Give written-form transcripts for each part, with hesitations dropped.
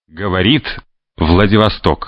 Говорит Владивосток.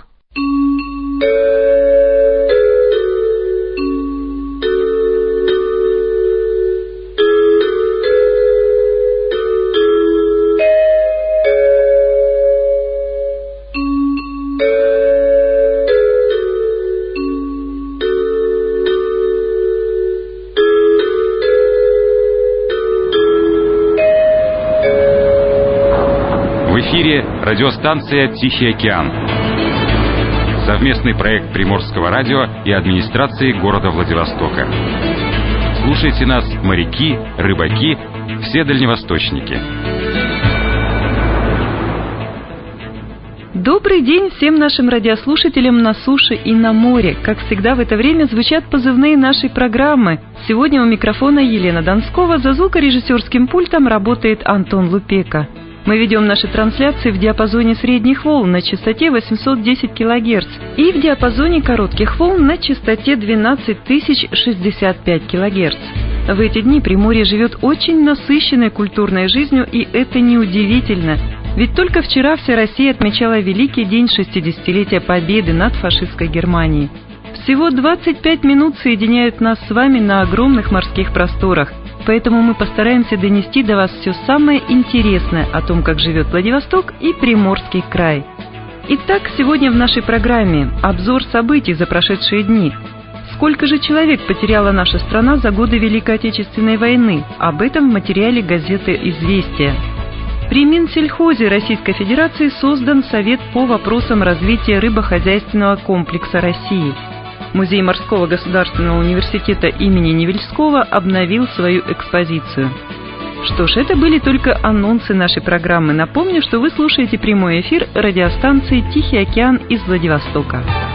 В эфире радиостанция «Тихий океан». Совместный проект Приморского радио и администрации города Владивостока. Слушайте нас, моряки, рыбаки, все дальневосточники. Добрый день всем нашим радиослушателям на суше и на море. Как всегда в это время звучат позывные нашей программы. Сегодня у микрофона Елена Донскова, за звукорежиссерским пультом работает Антон Лупека. Мы ведем наши трансляции в диапазоне средних волн на частоте 810 кГц и в диапазоне коротких волн на частоте 12065 кГц. В эти дни Приморье живет очень насыщенной культурной жизнью, и это неудивительно. Ведь только вчера вся Россия отмечала великий день 60-летия Победы над фашистской Германией. Всего 25 минут соединяют нас с вами на огромных морских просторах. Поэтому мы постараемся донести до вас все самое интересное о том, как живет Владивосток и Приморский край. Итак, сегодня в нашей программе обзор событий за прошедшие дни. Сколько же человек потеряла наша страна за годы Великой Отечественной войны? Об этом в материале газеты «Известия». При Минсельхозе Российской Федерации создан Совет по вопросам развития рыбохозяйственного комплекса России. Музей Морского государственного университета имени Невельского обновил свою экспозицию. Что ж, это были только анонсы нашей программы. Напомню, что вы слушаете прямой эфир радиостанции «Тихий океан» из Владивостока.